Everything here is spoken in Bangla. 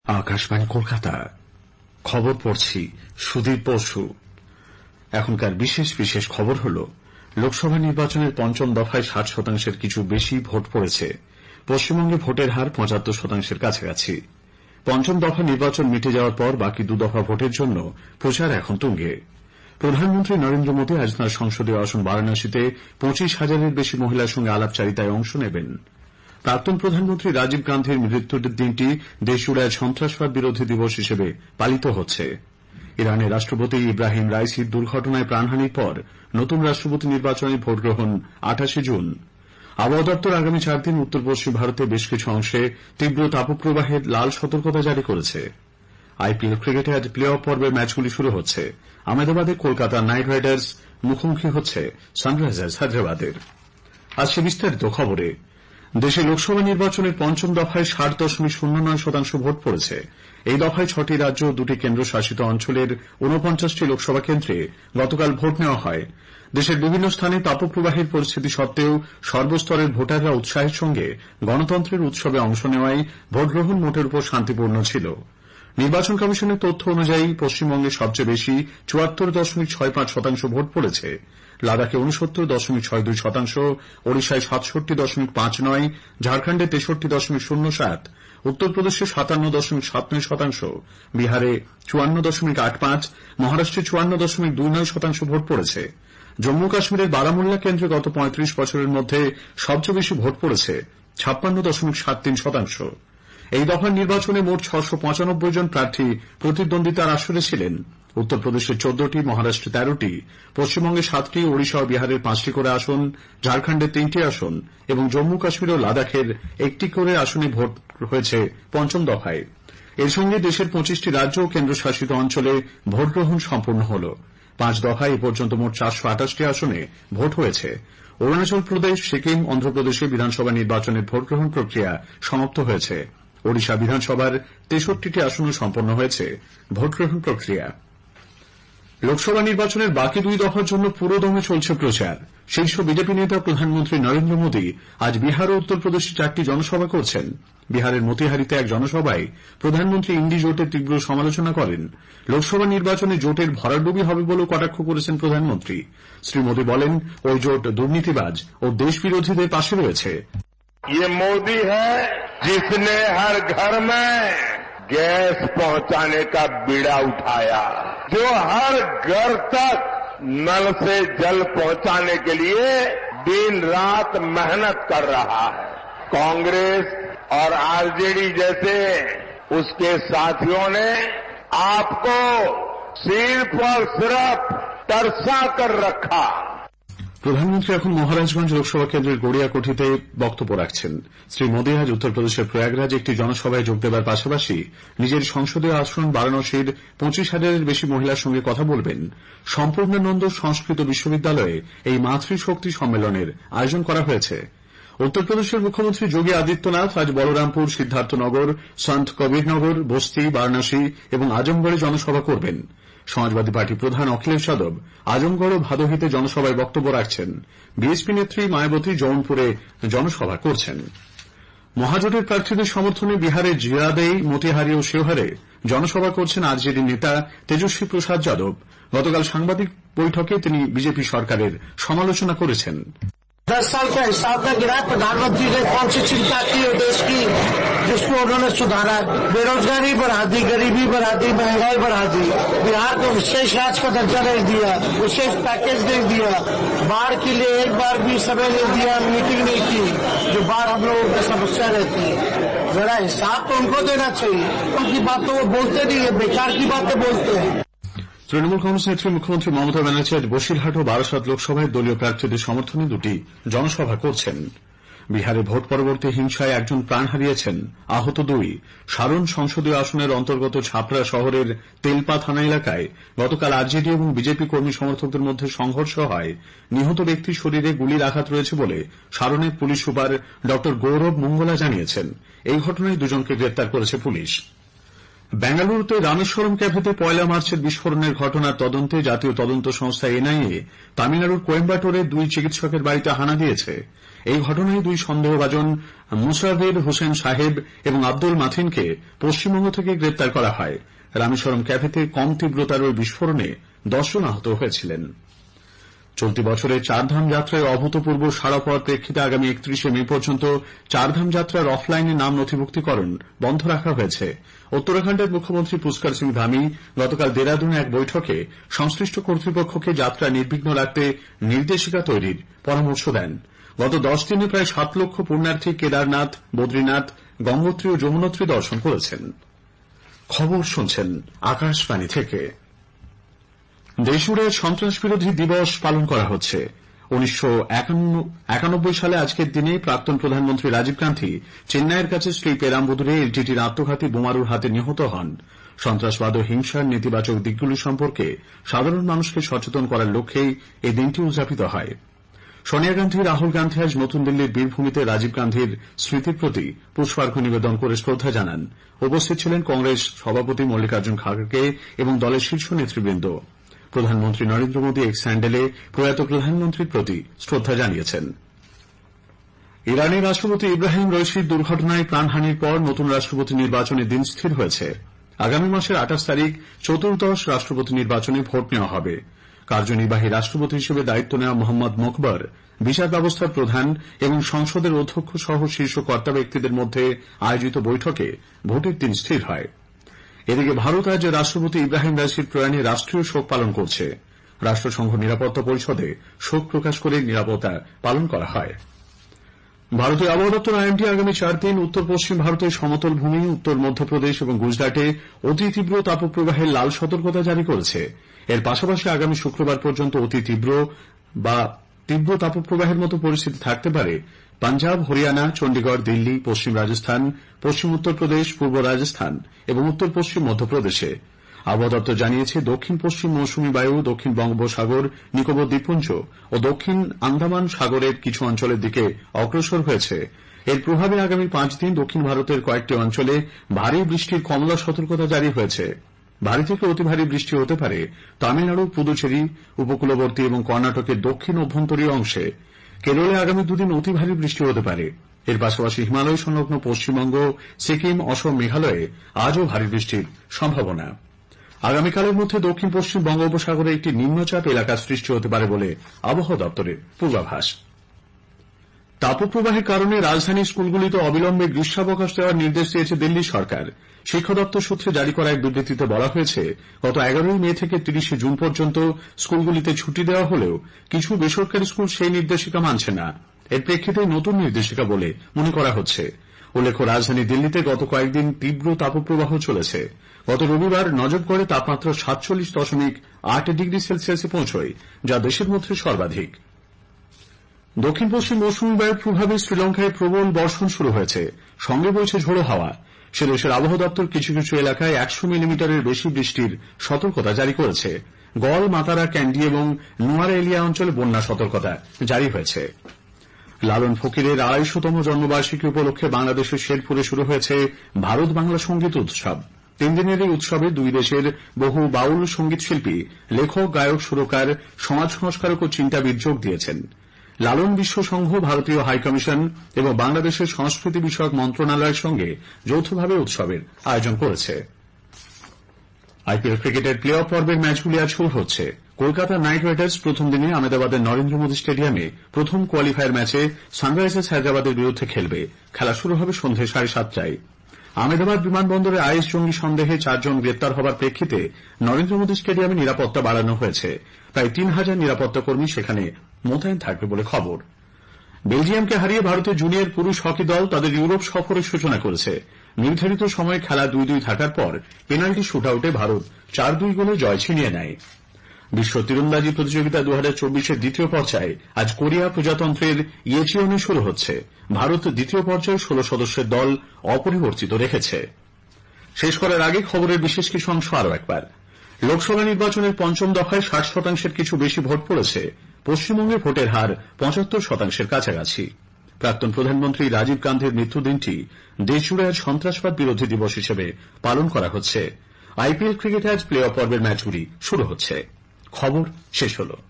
আকাশবাণী কলকাতা। খবর পড়ছি সুদীপ বসু। এখনকার বিশেষ বিশেষ খবর হল, লোকসভা নির্বাচনের পঞ্চম দফায় ৬০% কিছু বেশি ভোট পড়েছে। পশ্চিমবঙ্গে ভোটের হার ৭৫% কাছাকাছি। পঞ্চম দফা নির্বাচন মিটে যাওয়ার পর বাকি দু দফা ভোটের জন্য প্রচার এখন তুঙ্গে। প্রধানমন্ত্রী নরেন্দ্র মোদী আজ তাঁর সংসদীয় আসন বারাণসীতে ২৫,০০০-এর বেশি মহিলার সঙ্গে আলাপচারিতায় অংশ নেবেন। প্রাক্তন প্রধানমন্ত্রী রাজীব গান্ধীর মৃত্যুর দিনটি দেশজুড়ে সন্ত্রাসবাদ বিরোধী দিবস হিসেবে পালিত হচ্ছে। ইরানের রাষ্ট্রপতি ইব্রাহিম রাইসির দুর্ঘটনায় প্রাণহানির পর নতুন রাষ্ট্রপতি নির্বাচনে ভোট গ্রহণ ২৮ জুন। আবহাওয়া দপ্তর আগামী ৪ দিন উত্তর পশ্চিম ভারতে বেশ কিছু অংশে তীব্র তাপপ্রবাহের লাল সতর্কতা জারি করেছে। আইপিএল ক্রিকেটে আজ প্লে অফ পর্বের ম্যাচগুলি শুরু হচ্ছে। আহমেদাবাদে কলকাতা নাইট রাইডার্স মুখোমুখি হচ্ছে সানরাইজার্স হায়দ্রাবাদের। আজ সে বিস্তারিত খবরে। দেশে লোকসভা নির্বাচনের পঞ্চম দফায় ৬০.০৯% ভোট পড়েছে। এই দফায় ৬টি রাজ্য ও ২টি কেন্দ্রশাসিত অঞ্চলের ৪৯টি লোকসভা কেন্দ্রে গতকাল ভোট নেওয়া হয়। দেশের বিভিন্ন স্থানে তাপপ্রবাহের পরিস্থিতি সত্ত্বেও সর্বস্তরের ভোটাররা উৎসাহের সঙ্গে গণতন্ত্রের উৎসবে অংশ নেওয়ায় ভোটগ্রহণ মোটের উপর শান্তিপূর্ণ ছিল। নির্বাচন কমিশনের তথ্য অনুযায়ী পশ্চিমবঙ্গে সবচেয়ে বেশি ৭৪.৬৫% ভোট পড়েছে। লাদাখে ৬৯.৬২%, ওড়িশায় ৬৭.৫৯%, ঝাড়খণ্ডে ৬৩.০৭%, উত্তরপ্রদেশে ৫৭.৭৯%, বিহারে ৫৪.৮৫%, মহারাষ্ট্রে ৫৪.২৯% ভোট পড়েছে। জম্মু কাশ্মীরের বারামুল্লা কেন্দ্রে গত ৩৫ বছরের মধ্যে সবচেয়ে বেশি ভোট পড়েছে ৫৬.৭৩%। এই দফার নির্বাচনে মোট ৬৯৫ জন প্রার্থী প্রতিদ্বন্দ্বিতার আসরে ছিলেন। উত্তরপ্রদেশে ১৪টি, মহারাষ্ট্রে ১৩টি, পশ্চিমবঙ্গে ৭টি, ওড়িশা ও বিহারের 5টি করে আসন, ঝাড়খণ্ডের 3টি আসন এবং জম্মু কাশ্মীর ও লাদাখের 1টি করে আসনে ভোট হয়েছে পঞ্চম দফায়। এর সঙ্গে দেশের 25টি রাজ্য ও কেন্দ্রশাসিত অঞ্চলে ভোট গ্রহণ সম্পন্ন হল। 5 দফায় এ পর্যন্ত মোট ৪২৮টি আসনে ভোট হয়েছে। অরুণাচল প্রদেশ, সিকিম, অন্ধ্রপ্রদেশে বিধানসভা নির্বাচনের ভোট গ্রহণ প্রক্রিয়া সমাপ্ত হয়েছে। ওড়িশা বিধানসভার ৬৩টি আসনে সম্পন্ন হয়েছে ভোট গ্রহণ প্রক্রিয়া। লোকসভা নির্বাচনের বাকি 2 দফার জন্য পুরোদমে চলছে প্রচার। শীর্ষ বিজেপি নেতা প্রধানমন্ত্রী নরেন্দ্র মোদী আজ বিহার ও উত্তরপ্রদেশে 4টি জনসভা করছেন। বিহারের মতিহারিতে এক জনসভায় প্রধানমন্ত্রী ইন্ডি জোটের তীব্র সমালোচনা করেন। লোকসভা নির্বাচনে জোটের ভরাডুবি হবে বলেও কটাক্ষ করেছেন প্রধানমন্ত্রী। শ্রী মোদী বলেন, ওই জোট দুর্নীতিবাজ ও দেশবিরোধীদের পাশে রয়েছে। ये मोदी है जिसने हर घर में गैस पहुंचाने का बीड़ा उठाया, जो हर घर तक नल से जल पहुंचाने के लिए दिन रात मेहनत कर रहा है। कांग्रेस और आरजेडी जैसे उसके साथियों ने आपको सिर्फ और सिर्फ तरसा कर रखा। প্রধানমন্ত্রী এখন মহারাজগঞ্জ লোকসভা কেন্দ্রের গড়িয়াকঠিতে বক্তব্য রাখছেন। শ্রী মোদী আজ উত্তরপ্রদেশের প্রয়াগরাজে একটি জনসভায় যোগ দেবার পাশাপাশি নিজের সংসদীয় আসন বারাণসীর ২৫,০০০-এর বেশি মহিলার সঙ্গে কথা বলবেন। সম্পূর্ণানন্দ সংস্কৃত বিশ্ববিদ্যালয়ে এই মাতৃশক্তি সম্মেলনের আয়োজন করা হয়েছে। উত্তরপ্রদেশের মুখ্যমন্ত্রী যোগী আদিত্যনাথ আজ বলরামপুর, সিদ্ধার্থনগর, সন্ত কবিরনগর, বস্তি, বারাণসী এবং আজমগড়ে জনসভা করবেন। সমাজবাদী পার্টি প্রধান অখিলেশ যাদব আজমগড় ও ভাদোহীতে জনসভায় বক্তব্য রাখছেন। বিএসপি নেত্রী মায়াবতী জৌনপুরে জনসভা করছেন। মহাজোটের প্রার্থীদের সমর্থনে বিহারের জিরাদেই, মতিহারি ও শিওহারে জনসভা করছেন আরজেডি নেতা তেজস্বী প্রসাদ যাদব। গতকাল সাংবাদিক বৈঠকে তিনি বিজেপি সরকারের সমালোচনা করেছেন। 10 साल का हिसाब में गिरा, प्रधानमंत्री ने कौन सी चिंता की है देश की जिसको उन्होंने सुधारा? बेरोजगारी बढ़ा दी, गरीबी बढ़ा दी, महंगाई बढ़ा दी। बिहार को विशेष राज्य का दर्जा नहीं दिया, विशेष पैकेज नहीं दिया, बाढ़ के लिए एक बार भी समय नहीं दिया, मीटिंग नहीं की, जो बाढ़ हम लोगों की समस्या रहती है। जरा हिसाब तो उनको देना चाहिए। उनकी बात तो वो बोलते नहीं है, बेकार की बातें बोलते हैं। তৃণমূল কংগ্রেস নেত্রী মুখ্যমন্ত্রী মমতা ব্যানার্জি আজ বসিরহাট ও বারাসাত লোকসভায় দলীয় প্রার্থীদের সমর্থনে 2টি জনসভা করছেন। বিহারে ভোট পরবর্তী হিংসায় একজন প্রাণ হারিয়েছেন, আহত 2। সারন সংসদীয় আসনের অন্তর্গত ছাপড়া শহরের তেলপা থানা এলাকায় গতকাল আরজেডি এবং বিজেপি কর্মী সমর্থকদের মধ্যে সংঘর্ষ হয়। নিহত ব্যক্তির শরীরে গুলির আঘাত রয়েছে বলে সারনের পুলিশ সুপার ড গৌরব মঙ্গলা জানিয়েছেন। এই ঘটনায় 2জনকে গ্রেপ্তার করেছে পুলিশ। বেঙ্গালুরুতে রামেশ্বরম ক্যাফেতে 1 মার্চের বিস্ফোরণের ঘটনার তদন্তে জাতীয় তদন্ত সংস্থা এনআইএ তামিলনাড়ুর কোয়েম্বাটোরে 2 চিকিৎসকের বাড়িতে হানা দিয়েছে। এই ঘটনায় 2 সন্দেহভাজন মুসাফির হোসেন সাহেব এবং আব্দুল মাথিনকে পশ্চিমবঙ্গ থেকে গ্রেপ্তার করা হয়। রামেশ্বরম ক্যাফেতে কম তীব্রতার ওই বিস্ফোরণে 10 জন আহত হয়েছিলেন। চলতি বছরে চারধাম যাত্রায় অভূতপূর্ব সাড়া পাওয়ার প্রেক্ষিতে আগামী 31 মে পর্যন্ত চারধাম যাত্রার অফলাইনে নাম নথিভুক্তিকরণ বন্ধ রাখা হয়েছে। উত্তরাখণ্ডের মুখ্যমন্ত্রী পুষ্কর সিং ধামি গতকাল দেরাদুনে এক বৈঠকে সংশ্লিষ্ট কর্তৃপক্ষকে যাত্রা নির্বিঘ্ন রাখতে নির্দেশিকা তৈরির পরামর্শ দেন। গত 10 দিনে প্রায় 7 লক্ষ পুণ্যার্থী কেদারনাথ, বদ্রীনাথ, গঙ্গোত্রী ও যমুনোত্রী দর্শন করেছেন। খবর শুনছেন আকাশবাণী থেকে। দেশজুড়ে সন্ত্রাস বিরোধী দিবস পালন করা হচ্ছে। 1991 সালে আজকের দিনে প্রাক্তন প্রধানমন্ত্রী রাজীব গান্ধী চেন্নাইয়ের কাছে শ্রী পেরাম্বুদুরে এলটিটির আত্মঘাতী বোমারুর হাতে নিহত হন। সন্ত্রাসবাদ ও হিংসার নেতিবাচক দিকগুলি সম্পর্কে সাধারণ মানুষকে সচেতন করার লক্ষ্যেই এই দিনটি উদযাপিত হয়। সোনিয়া গান্ধী, রাহুল গান্ধী আজ নতুন দিল্লির বীরভূমিতে রাজীব গান্ধীর স্মৃতির প্রতি পুষ্পার্ঘ্য নিবেদন করে শ্রদ্ধা জানান। উপস্থিত ছিলেন কংগ্রেস সভাপতি মল্লিকার্জুন খাড়গে এবং দলের শীর্ষ নেতৃবৃন্দ। প্রধানমন্ত্রী নরেন্দ্র মোদী এক্স হ্যান্ডেলে প্রয়াত প্রধানমন্ত্রীর প্রতি শ্রদ্ধা জানিয়েছেন। ইরানের রাষ্ট্রপতি ইব্রাহিম রইসির দুর্ঘটনায় প্রাণহানির পর নতুন রাষ্ট্রপতি নির্বাচনের দিন স্থির হয়েছে। আগামী মাসের 28 তারিখ চতুর্দশ রাষ্ট্রপতি নির্বাচনে ভোট নেওয়া হবে। কার্যনির্বাহী রাষ্ট্রপতি হিসেবে দায়িত্ব নেওয়া মোহাম্মদ মোকবর বিচার ব্যবস্থার প্রধান এবং সংসদের অধ্যক্ষ সহ শীর্ষ কর্তা ব্যক্তিদের মধ্যে আয়োজিত বৈঠকে ভোটের দিন স্থির হয়। এদিকে ভারত আজ রাষ্ট্রপতি ইব্রাহিম রাইসির প্রয়াণে রাষ্ট্রীয় শোক পালন করছে। রাষ্ট্রসংঘ নিরাপত্তা পরিষদে শোক প্রকাশ করে নিরাপত্তা পালন করা হয়। ভারতীয় আবহাওয়া দপ্তর আইএমডি আগামী 4 দিন উত্তর পশ্চিম ভারতের সমতল ভূমি, উত্তর মধ্যপ্রদেশ এবং গুজরাটে অতি তীব্র তাপপ্রবাহের লাল সতর্কতা জারি করেছে। এর পাশাপাশি আগামী শুক্রবার পর্যন্ত অতি তীব্র বা তীব্র তাপপ্রবাহের মতো পরিস্থিতি থাকতে পারে পাঞ্জাব, হরিয়ানা, চণ্ডীগড়, দিল্লি, পশ্চিম রাজস্থান, পশ্চিম উত্তরপ্রদেশ, পূর্ব রাজস্থান এবং উত্তর পশ্চিম মধ্যপ্রদেশে। আবহাওয়া দপ্তর জানিয়েছে, দক্ষিণ পশ্চিম মৌসুমী বায়ু দক্ষিণ বঙ্গোপসাগর, নিকোবর দ্বীপপুঞ্জ ও দক্ষিণ আন্দামান সাগরের কিছু অঞ্চলের দিকে অগ্রসর হয়েছে। এর প্রভাবে আগামী 5 দিন দক্ষিণ ভারতের কয়েকটি অঞ্চলে ভারী বৃষ্টির কমলা সতর্কতা জারি হয়েছে। ভারী থেকে অতি ভারী বৃষ্টি হতে পারে তামিলনাড়ু, পুদুচেরি উপকূলবর্তী এবং কর্ণাটকের দক্ষিণ অভ্যন্তরীণ অংশে। কেরলে আগামী 2 দিন অতি ভারী বৃষ্টি হতে পারে। এর পাশাপাশি হিমালয় সংলগ্ন পশ্চিমবঙ্গ, সিকিম, অসম, মেঘালয়ে আজও ভারী বৃষ্টির সম্ভাবনা। আগামীকালের মধ্যে দক্ষিণ পশ্চিম বঙ্গোপসাগরে একটি নিম্নচাপ এলাকা সৃষ্টি হতে পারে বলে আবহাওয়া দপ্তরের পূর্বাভাস। তাপপ্রবাহের কারণে রাজধানীর স্কুলগুলিতে অবিলম্বে গ্রীষ্মাবকাশ দেওয়ার নির্দেশ দিয়েছে দিল্লি সরকার। শিক্ষা দপ্তর সূত্রে জারি করা এক বিবৃতিতে বলা হয়েছে, গত 11 মে থেকে 30 জুন পর্যন্ত স্কুলগুলিতে ছুটি দেওয়া হলেও কিছু বেসরকারি স্কুল সেই নির্দেশিকা মানছে না। এর প্রেক্ষিতে নতুন নির্দেশিকা বলে মনে করা হচ্ছে। উল্লেখ্য, রাজধানী দিল্লিতে গত কয়েকদিন তীব্র তাপপ্রবাহ চলেছে। গত রবিবার নজরগড়ে তাপমাত্রা 47.8 ডিগ্রি সেলসিয়াসে পৌঁছয়, যা দেশের মধ্যে সর্বাধিক। দক্ষিণ পশ্চিম মৌসুমী বায়ুর প্রভাবে শ্রীলঙ্কায় প্রবল বর্ষণ শুরু হয়েছে, সঙ্গে বইছে ঝোড়ো হাওয়া। সে দেশের আবহাওয়া দপ্তর কিছু কিছু এলাকায় 100 মিলিমিটারের বেশি বৃষ্টির সতর্কতা জারি করেছে। গল, মাতারা, ক্যান্ডি এবং নুয়ারা এলিয়া অঞ্চলে বন্যা সতর্কতা জারি হয়েছে। লালন ফকিরের 250তম জন্মবার্ষিকী উপলক্ষে বাংলাদেশের শেরপুরে শুরু হয়েছে ভারত বাংলা সঙ্গীত উৎসব। 3 দিনের এই উৎসবে দুই দেশের বহু বাউল সঙ্গীত শিল্পী, লেখক, গায়ক, সুরকার, সমাজ সংস্কারক ও চিন্তাবিদ যোগ দিয়েছেন। লালন বিশ্ব সংঘ, ভারতীয় হাইকমিশন এবং বাংলাদেশের সংস্কৃতি বিষয়ক মন্ত্রণালয়ের সঙ্গে যৌথভাবে উৎসবের আয়োজন করেছে। আইপিএল ক্রিকেটের প্লে অফ পর্বের ম্যাচগুলি আজ শুরু হচ্ছে। কলকাতা নাইট রাইডার্স প্রথম দিনে আহমেদাবাদের নরেন্দ্র মোদী স্টেডিয়ামে প্রথম কোয়ালিফায়ার ম্যাচে সানরাইজার্স হায়দ্রাবাদের বিরুদ্ধে খেলবে। খেলা শুরু হবে সন্ধ্যে 7:30টায়। আহমেদাবাদ বিমানবন্দরে আইএস জঙ্গি সন্দেহে 4 জন গ্রেপ্তার হবার প্রেক্ষিতে নরেন্দ্র মোদী স্টেডিয়ামে নিরাপত্তা বাড়ানো হয়েছে। প্রায় 3000 নিরাপত্তা কর্মী সেখানে মোতায়েন থাকবে বলে খবর। বেলজিয়ামকে হারিয়ে ভারতের জুনিয়র পুরুষ হকি দল তাদের ইউরোপ সফরের সূচনা করেছে। নির্ধারিত সময়ে খেলা 2-2 থাকার পর পেনাল্টি শুটআউটে ভারত 4-2 গোলে জয় ছিনিয়ে নেয়। বিশ্ব তীরন্দাজি প্রতিযোগিতা 2024-এর দ্বিতীয় পর্যায়ে আজ কোরিয়া প্রজাতন্ত্রের ইয়েচিওনে শুরু হচ্ছে। ভারত দ্বিতীয় পর্যায়ে 16 সদস্যের দল অপরিবর্তিত রেখেছে। শেষ করার আগে খবরের বিশেষ কিছু অংশ আরও একবার। লোকসভা নির্বাচনের 5ম দফায় 60% কিছু বেশি ভোট পড়েছে। পশ্চিমবঙ্গে ভোটের হার 75%-এর কাছাকাছি। প্রাক্তন প্রধানমন্ত্রী রাজীব গান্ধীর মৃত্যুদিনটি দেশজুড়ে আজ সন্ত্রাসবাদ বিরোধী দিবস হিসেবে পালন করা হচ্ছে। আইপিএল ক্রিকেটে আজ প্লে অফ পর্বের ম্যাচগুলি শুরু হচ্ছে। খবর শেষ হল।